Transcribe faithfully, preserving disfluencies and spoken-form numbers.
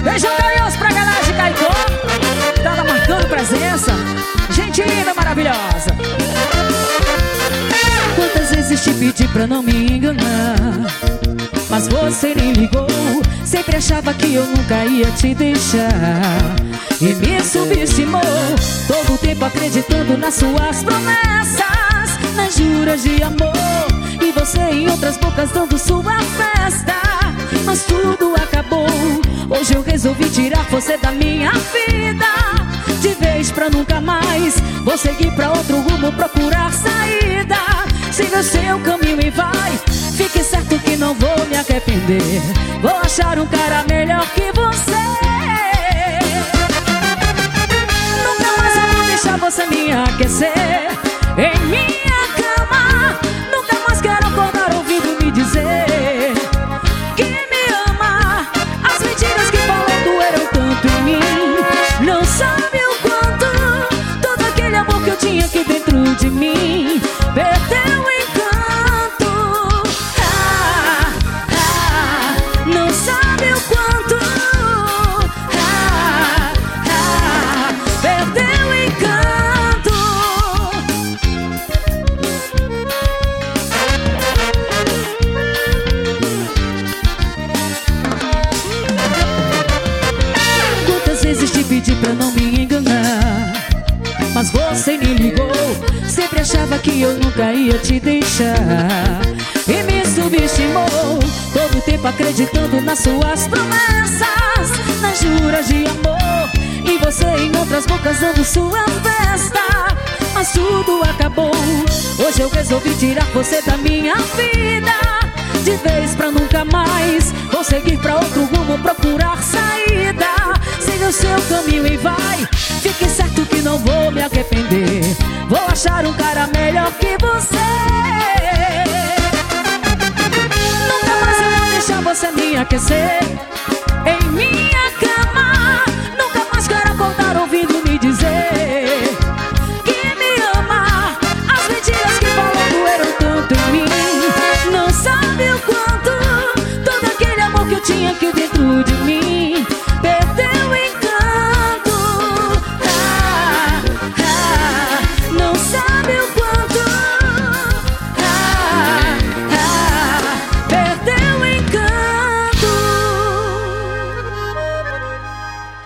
Beijão carinhoso pra galera de Caicó, tá lá marcando presença. Gente linda, maravilhosa. Quantas vezes te pedi pra não me enganar, mas você nem ligou. Sempre achava que eu nunca ia te deixar e me subestimou. Todo o tempo acreditando nas suas promessas, nas juras de amor, e você em outras bocas dando sua festa. Mas tudo acabou. Hoje eu resolvi tirar você da minha vida de vez pra nunca mais. Vou seguir pra outro rumo, procurar saída. Siga o seu caminho e vai. Fique certo que não vou me arrepender. Vou achar um cara melhor que você. Nunca mais eu vou deixar você me aquecer em minha cama. Nunca mais quero acordar ouvindo me dizer que me ama. As mentiras que falou doeram tanto em mim. Não sabe o quanto todo aquele amor que eu tinha aqui dentro de mim perdeu o encanto. Ah, ah, não sabe o quanto. Ah, ah, perdeu o encanto. Quantas vezes te pedi pra não me enganar, mas você nem ligou. Sempre achava que eu nunca ia te deixar e me subestimou. Todo o tempo acreditando nas suas promessas, nas juras de amor, e você em outras bocas dando sua festa. Mas tudo acabou. Hoje eu resolvi tirar você da minha vida de vez pra nunca mais. Vou seguir pra outro rumo, procurar saída. Siga o seu caminho e vai. Fique certo que não vou me arrepender. Vou achar um cara melhor que você. Nunca mais eu vou deixar você me aquecer em minha cama. Nunca mais quero acordar ouvindo me dizer que me ama. As mentiras que falou doeram tanto em mim. Não sabe o quanto todo aquele amor que eu tinha aqui dentro de mim